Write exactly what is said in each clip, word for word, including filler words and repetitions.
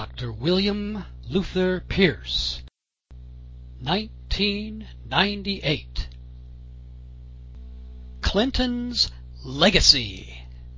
Doctor William Luther Pierce, nineteen ninety-eight. Clinton's Legacy.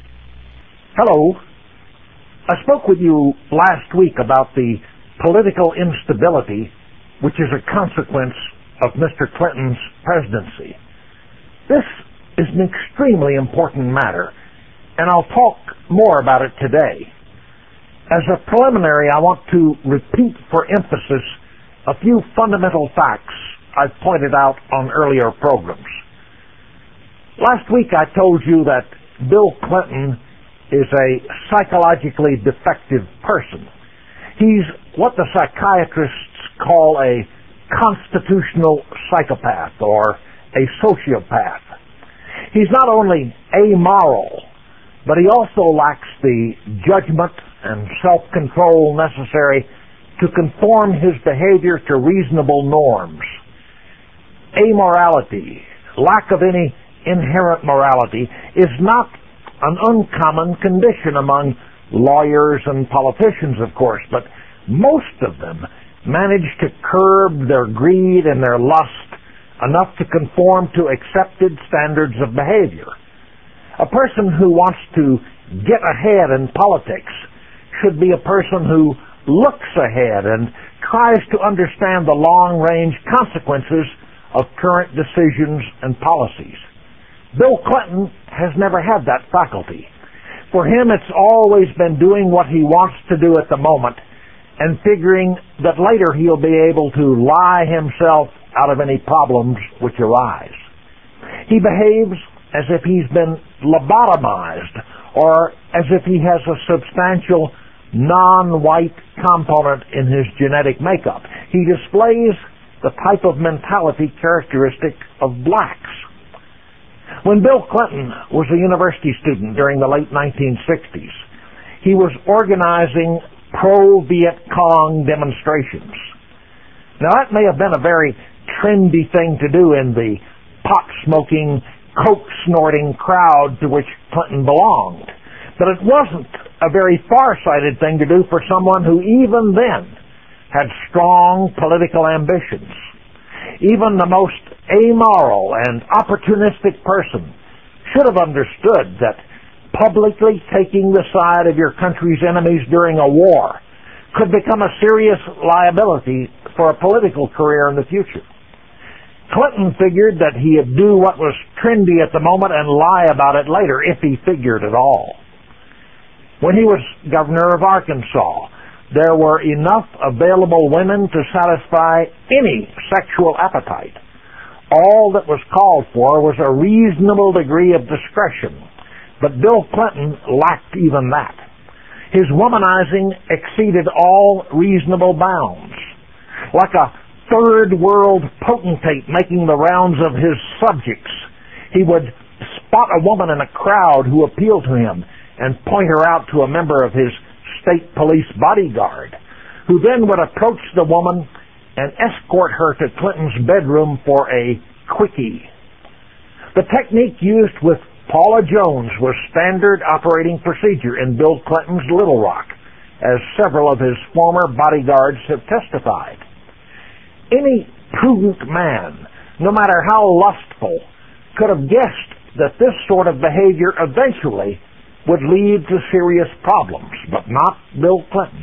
Hello. I spoke with you last week about the political instability which is a consequence of Mister Clinton's presidency. This is an extremely important matter, and I'll talk more about it today. As a preliminary, I want to repeat for emphasis a few fundamental facts I've pointed out on earlier programs. Last week I told you that Bill Clinton is a psychologically defective person. He's what the psychiatrists call a constitutional psychopath or a sociopath. He's not only amoral, but he also lacks the judgment and self-control necessary to conform his behavior to reasonable norms. Amorality, lack of any inherent morality, is not an uncommon condition among lawyers and politicians, of course, but most of them manage to curb their greed and their lust enough to conform to accepted standards of behavior. A person who wants to get ahead in politics should be a person who looks ahead and tries to understand the long-range consequences of current decisions and policies. Bill Clinton has never had that faculty. For him, it's always been doing what he wants to do at the moment and figuring that later he'll be able to lie himself out of any problems which arise. He behaves as if he's been lobotomized or as if he has a substantial non-white component in his genetic makeup. He displays the type of mentality characteristic of blacks. When Bill Clinton was a university student during the late nineteen sixties, he was organizing pro-Viet Cong demonstrations. Now, that may have been a very trendy thing to do in the pot-smoking, coke-snorting crowd to which Clinton belonged, but it wasn't a very far-sighted thing to do for someone who even then had strong political ambitions. Even the most amoral and opportunistic person should have understood that publicly taking the side of your country's enemies during a war could become a serious liability for a political career in the future. Clinton figured that he'd do what was trendy at the moment and lie about it later, if he figured at all. When he was governor of Arkansas, there were enough available women to satisfy any sexual appetite. All that was called for was a reasonable degree of discretion, but Bill Clinton lacked even that. His womanizing exceeded all reasonable bounds. Like a third world potentate making the rounds of his subjects, he would spot a woman in a crowd who appealed to him and point her out to a member of his state police bodyguard, who then would approach the woman and escort her to Clinton's bedroom for a quickie. The technique used with Paula Jones was standard operating procedure in Bill Clinton's Little Rock, as several of his former bodyguards have testified. Any prudent man, no matter how lustful, could have guessed that this sort of behavior eventually would lead to serious problems, but not Bill Clinton.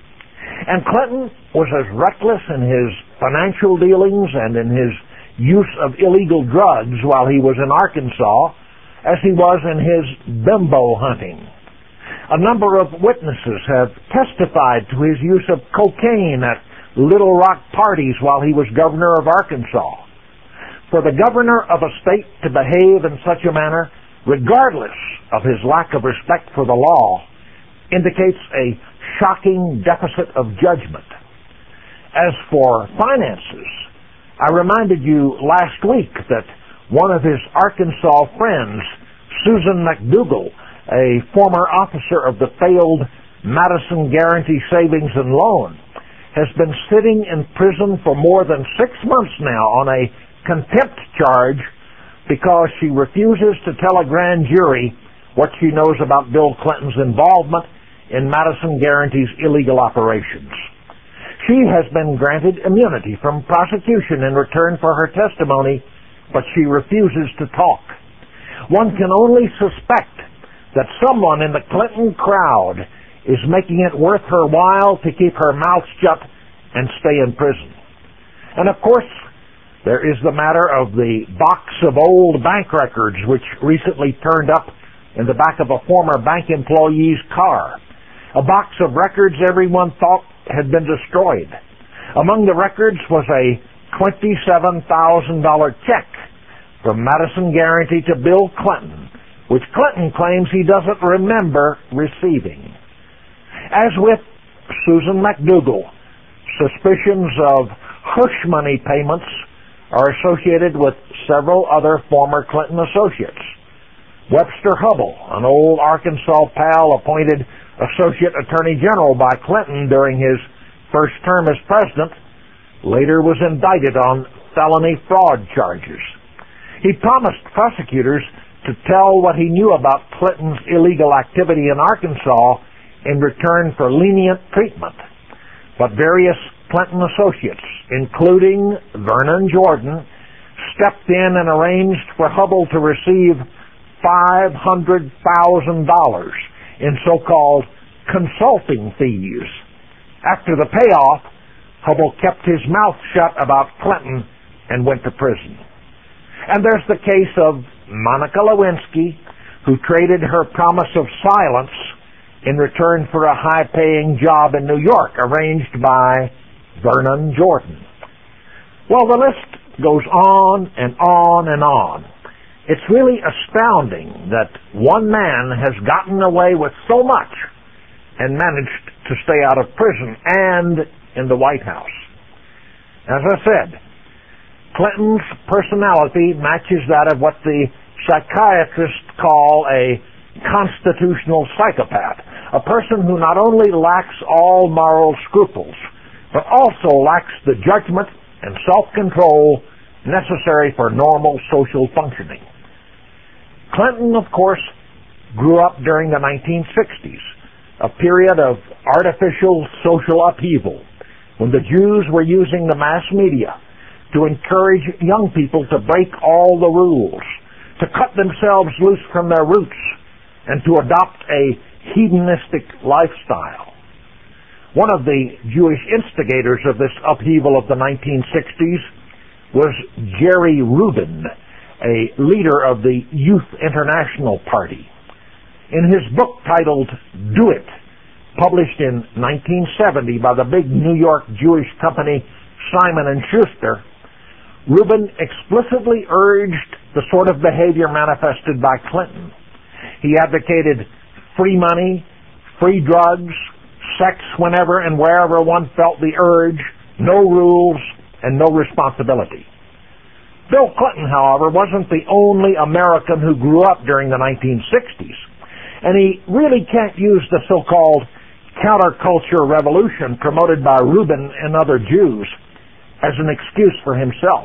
And Clinton was as reckless in his financial dealings and in his use of illegal drugs while he was in Arkansas as he was in his bimbo hunting. A number of witnesses have testified to his use of cocaine at Little Rock parties while he was governor of Arkansas. For the governor of a state to behave in such a manner, regardless of his lack of respect for the law, indicates a shocking deficit of judgment. As for finances, I reminded you last week that one of his Arkansas friends, Susan McDougal, a former officer of the failed Madison Guaranty Savings and Loan, has been sitting in prison for more than six months now on a contempt charge because she refuses to tell a grand jury what she knows about Bill Clinton's involvement in Madison Guaranty's illegal operations. She has been granted immunity from prosecution in return for her testimony, but she refuses to talk. One can only suspect that someone in the Clinton crowd is making it worth her while to keep her mouth shut and stay in prison. And of course, there is the matter of the box of old bank records which recently turned up in the back of a former bank employee's car. A box of records everyone thought had been destroyed. Among the records was a twenty-seven thousand dollars check from Madison Guaranty to Bill Clinton, which Clinton claims he doesn't remember receiving. As with Susan McDougal, suspicions of hush money payments are associated with several other former Clinton associates. Webster Hubbell, an old Arkansas pal appointed Associate Attorney General by Clinton during his first term as president, later was indicted on felony fraud charges. He promised prosecutors to tell what he knew about Clinton's illegal activity in Arkansas in return for lenient treatment. But various Clinton associates, including Vernon Jordan, stepped in and arranged for Hubbell to receive five hundred thousand dollars in so-called consulting fees. After the payoff, Hubbell kept his mouth shut about Clinton and went to prison. And there's the case of Monica Lewinsky, who traded her promise of silence in return for a high-paying job in New York, arranged by Vernon Jordan. Well, the list goes on and on and on. It's really astounding that one man has gotten away with so much and managed to stay out of prison and in the White House. As I said, Clinton's personality matches that of what the psychiatrists call a constitutional psychopath, a person who not only lacks all moral scruples, but also lacks the judgment and self-control necessary for normal social functioning. Clinton, of course, grew up during the nineteen sixties, a period of artificial social upheaval, when the Jews were using the mass media to encourage young people to break all the rules, to cut themselves loose from their roots, and to adopt a hedonistic lifestyle. One of the Jewish instigators of this upheaval of the nineteen sixties was Jerry Rubin, a leader of the Youth International Party. In his book titled Do It, published in nineteen seventy by the big New York Jewish company Simon and Schuster, Rubin explicitly urged the sort of behavior manifested by Clinton. He advocated free money, free drugs, sex whenever and wherever one felt the urge, no rules, and no responsibility. Bill Clinton, however, wasn't the only American who grew up during the nineteen sixties, and he really can't use the so-called counterculture revolution promoted by Rubin and other Jews as an excuse for himself.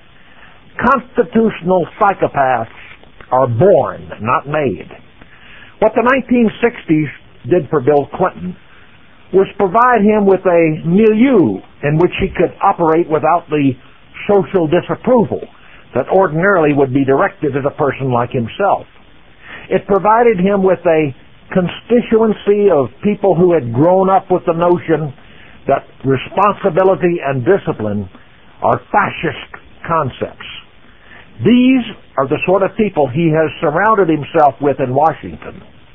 Constitutional psychopaths are born, not made. What the nineteen sixties did for Bill Clinton was provide him with a milieu in which he could operate without the social disapproval that ordinarily would be directed at a person like himself. It provided him with a constituency of people who had grown up with the notion that responsibility and discipline are fascist concepts. These are the sort of people he has surrounded himself with in Washington.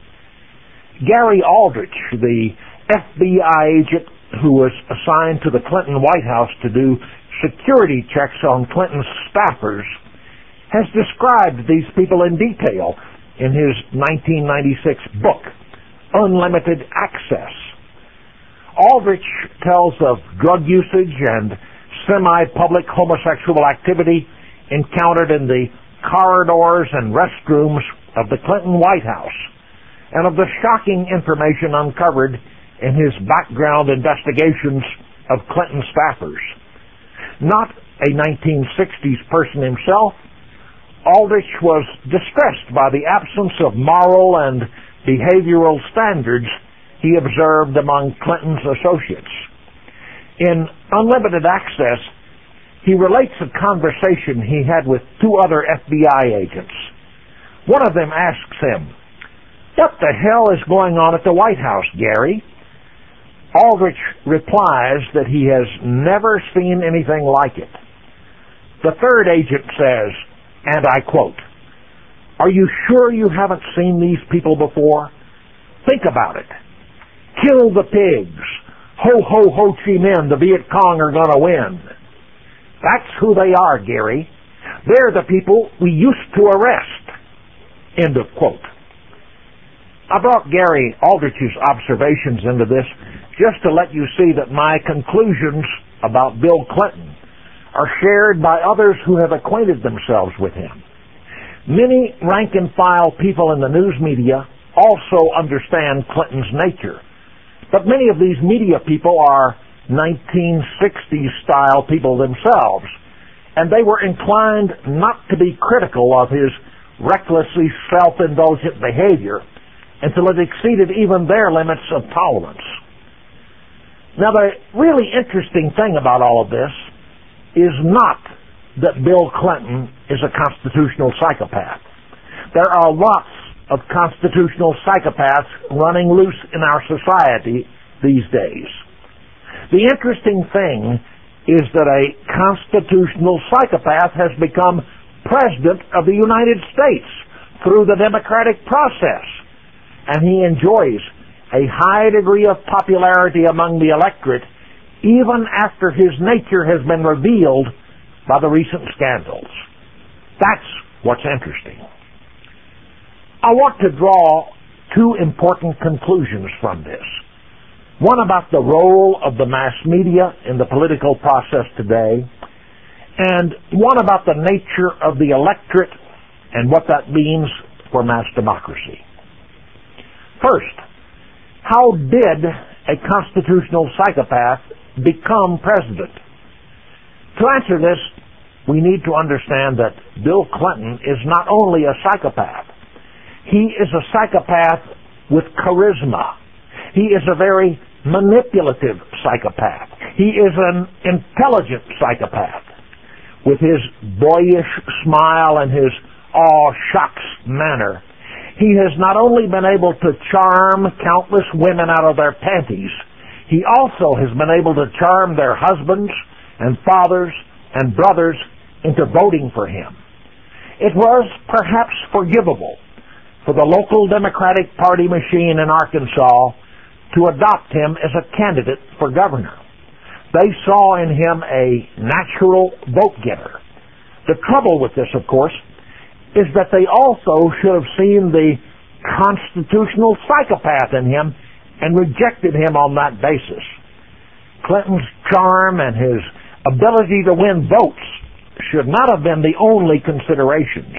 Gary Aldrich, the F B I agent who was assigned to the Clinton White House to do security checks on Clinton's staffers, has described these people in detail in his nineteen ninety-six book, Unlimited Access. Aldrich tells of drug usage and semi-public homosexual activity encountered in the corridors and restrooms of the Clinton White House, and of the shocking information uncovered in his background investigations of Clinton staffers. Not a nineteen sixties person himself, Aldrich was distressed by the absence of moral and behavioral standards he observed among Clinton's associates. In Unlimited Access, he relates a conversation he had with two other F B I agents. One of them asks him, "What the hell is going on at the White House, Gary?" Aldrich replies that he has never seen anything like it. The third agent says, and I quote, "Are you sure you haven't seen these people before? Think about it. Kill the pigs. Ho, ho, Ho Chi Minh, the Viet Cong are going to win. That's who they are, Gary. They're the people we used to arrest." End of quote. I brought Gary Aldrich's observations into this just to let you see that my conclusions about Bill Clinton are shared by others who have acquainted themselves with him. Many rank-and-file people in the news media also understand Clinton's nature, but many of these media people are nineteen sixties style people themselves, and they were inclined not to be critical of his recklessly self-indulgent behavior until it exceeded even their limits of tolerance. Now, the really interesting thing about all of this is not that Bill Clinton is a constitutional psychopath. There are lots of constitutional psychopaths running loose in our society these days. The interesting thing is that a constitutional psychopath has become President of the United States through the democratic process, and he enjoys a high degree of popularity among the electorate even after his nature has been revealed by the recent scandals. That's what's interesting. I want to draw two important conclusions from this. One about the role of the mass media in the political process today, and one about the nature of the electorate and what that means for mass democracy. First, how did a constitutional psychopath become president? To answer this, we need to understand that Bill Clinton is not only a psychopath, he is a psychopath with charisma. He is a very manipulative psychopath. He is an intelligent psychopath. With his boyish smile and his aw shucks manner, he has not only been able to charm countless women out of their panties, he also has been able to charm their husbands and fathers and brothers into voting for him. It was perhaps forgivable for the local Democratic Party machine in Arkansas to adopt him as a candidate for governor. They saw in him a natural vote-getter. The trouble with this, of course, is that they also should have seen the constitutional psychopath in him and rejected him on that basis. Clinton's charm and his ability to win votes should not have been the only considerations.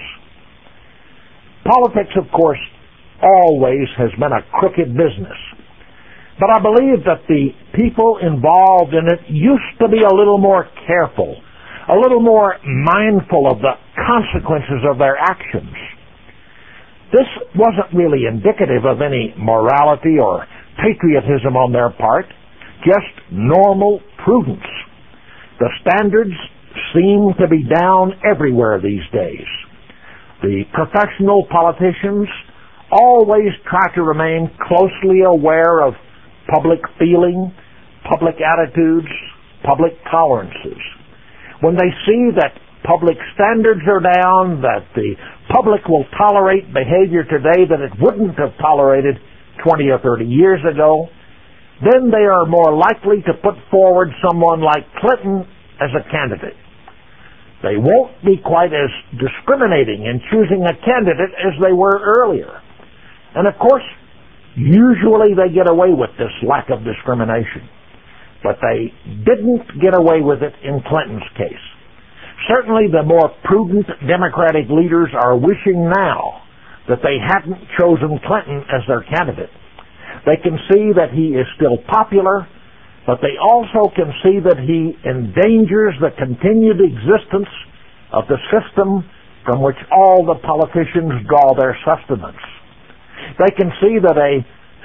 Politics, of course, always has been a crooked business. But I believe that the people involved in it used to be a little more careful, a little more mindful of the consequences of their actions. This wasn't really indicative of any morality or patriotism on their part, just normal prudence. The standards seem to be down everywhere these days. The professional politicians always try to remain closely aware of public feeling, public attitudes, public tolerances. When they see that public standards are down, that the public will tolerate behavior today that it wouldn't have tolerated twenty or thirty years ago, then they are more likely to put forward someone like Clinton as a candidate. They won't be quite as discriminating in choosing a candidate as they were earlier. And of course, usually they get away with this lack of discrimination. But they didn't get away with it in Clinton's case. Certainly the more prudent Democratic leaders are wishing now that they hadn't chosen Clinton as their candidate. They can see that he is still popular, but they also can see that he endangers the continued existence of the system from which all the politicians draw their sustenance. They can see that a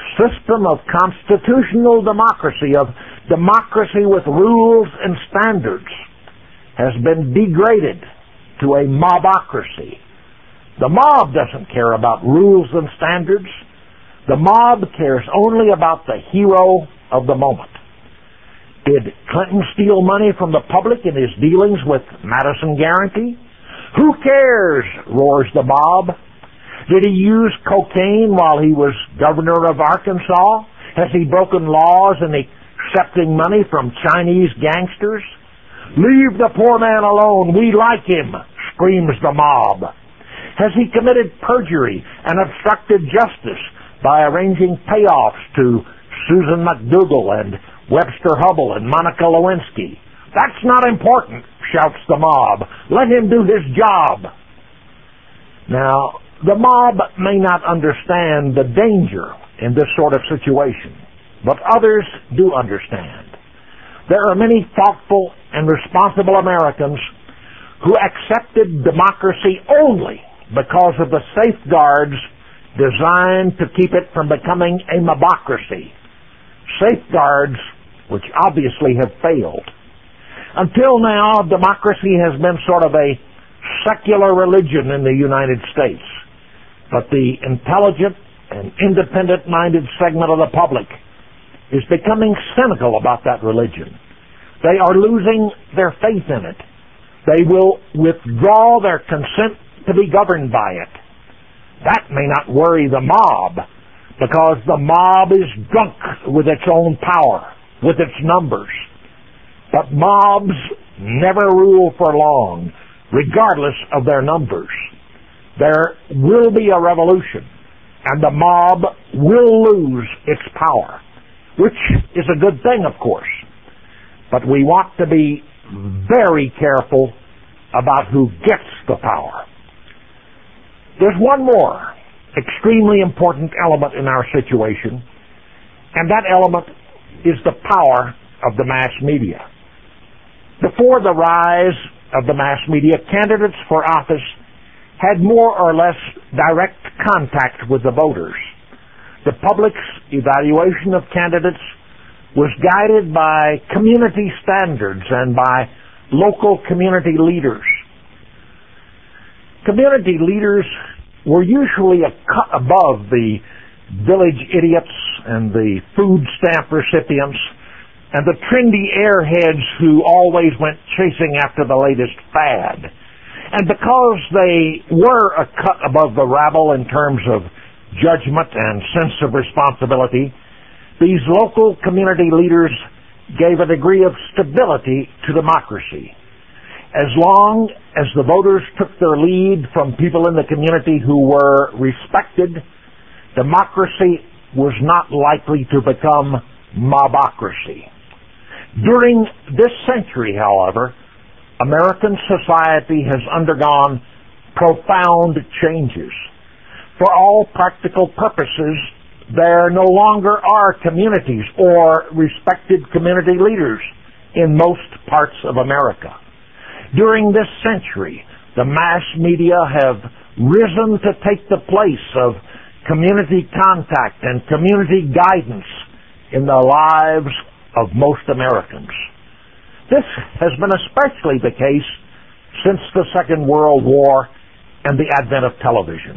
system of constitutional democracy, of democracy with rules and standards, has been degraded to a mobocracy. The mob doesn't care about rules and standards. The mob cares only about the hero of the moment. Did Clinton steal money from the public in his dealings with Madison Guaranty? Who cares, roars the mob. Did he use cocaine while he was governor of Arkansas? Has he broken laws in accepting money from Chinese gangsters? Leave the poor man alone. We like him, screams the mob. Has he committed perjury and obstructed justice by arranging payoffs to Susan McDougal and Webster Hubbell and Monica Lewinsky? That's not important, shouts the mob. Let him do his job. Now, the mob may not understand the danger in this sort of situation, but others do understand. There are many thoughtful and responsible Americans who accepted democracy only because of the safeguards designed to keep it from becoming a mobocracy. Safeguards which obviously have failed. Until now, democracy has been sort of a secular religion in the United States. But the intelligent and independent-minded segment of the public is becoming cynical about that religion. They are losing their faith in it. They will withdraw their consent to be governed by it. That may not worry the mob, because the mob is drunk with its own power, with its numbers. But mobs never rule for long, regardless of their numbers. There will be a revolution, and the mob will lose its power, which is a good thing, of course. But we want to be very careful about who gets the power. There's one more extremely important element in our situation, and that element is the power of the mass media. Before the rise of the mass media, candidates for office had more or less direct contact with the voters. The public's evaluation of candidates was guided by community standards and by local community leaders. Community leaders were usually a cut above the village idiots and the food stamp recipients and the trendy airheads who always went chasing after the latest fad. And because they were a cut above the rabble in terms of judgment and sense of responsibility, these local community leaders gave a degree of stability to democracy. As long as the voters took their lead from people in the community who were respected, democracy was not likely to become mobocracy. During this century, however, American society has undergone profound changes. For all practical purposes, there no longer are communities or respected community leaders in most parts of America. During this century, the mass media have risen to take the place of community contact and community guidance in the lives of most Americans. This has been especially the case since the Second World War and the advent of television.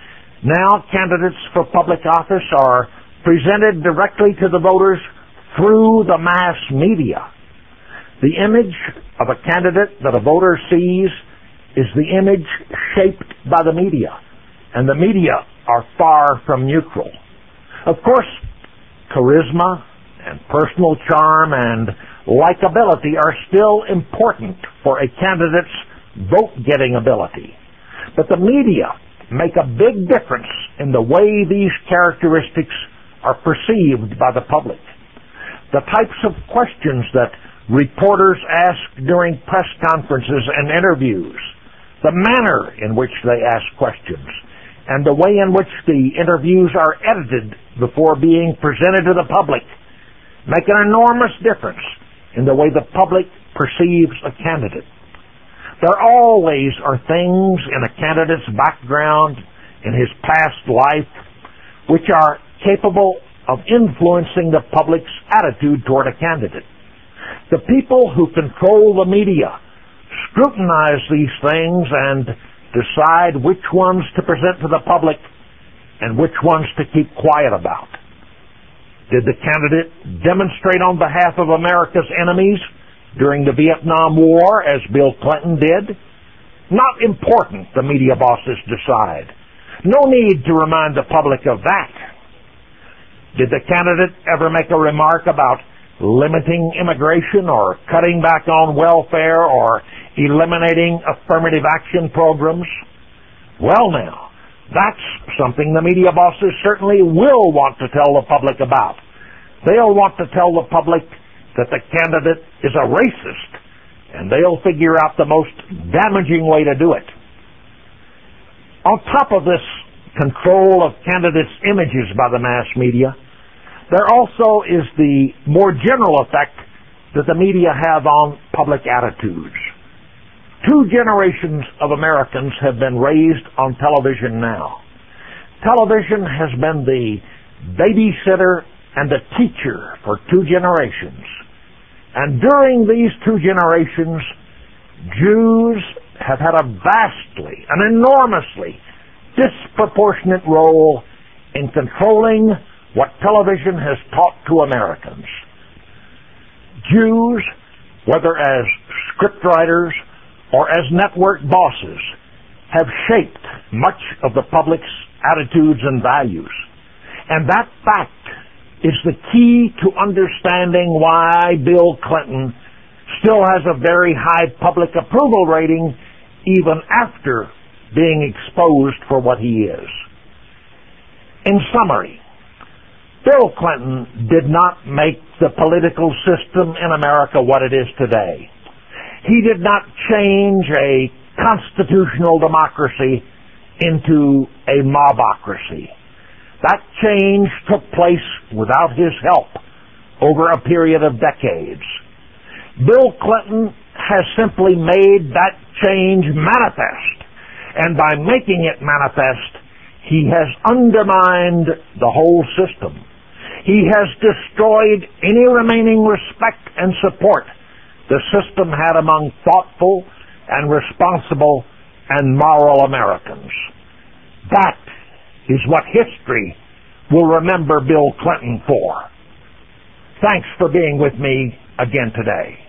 Now, candidates for public office are presented directly to the voters through the mass media. The image of a candidate that a voter sees is the image shaped by the media, and the media are far from neutral. Of course, charisma and personal charm and likability are still important for a candidate's vote-getting ability. But the media make a big difference in the way these characteristics are perceived by the public. The types of questions that reporters ask during press conferences and interviews, the manner in which they ask questions, and the way in which the interviews are edited before being presented to the public make an enormous difference in the way the public perceives a candidate. There always are things in a candidate's background, in his past life, which are capable of influencing the public's attitude toward a candidate. The people who control the media scrutinize these things and decide which ones to present to the public and which ones to keep quiet about. Did the candidate demonstrate on behalf of America's enemies during the Vietnam War as Bill Clinton did? Not important, the media bosses decide. No need to remind the public of that. Did the candidate ever make a remark about limiting immigration or cutting back on welfare or eliminating affirmative action programs? Well now, that's something the media bosses certainly will want to tell the public about. They'll want to tell the public that the candidate is a racist, and they'll figure out the most damaging way to do it. On top of this control of candidates' images by the mass media, there also is the more general effect that the media have on public attitudes. Two generations of Americans have been raised on television now. Television has been the babysitter and the teacher for two generations. And during these two generations, Jews have had a vastly, an enormously disproportionate role in controlling what television has taught to Americans. Jews, whether as scriptwriters or as network bosses, have shaped much of the public's attitudes and values. And that fact is the key to understanding why Bill Clinton still has a very high public approval rating even after being exposed for what he is. In summary, Bill Clinton did not make the political system in America what it is today. He did not change a constitutional democracy into a mobocracy. That change took place without his help over a period of decades. Bill Clinton has simply made that change manifest, and by making it manifest, he has undermined the whole system. He has destroyed any remaining respect and support the system had among thoughtful and responsible and moral Americans. That is what history will remember Bill Clinton for. Thanks for being with me again today.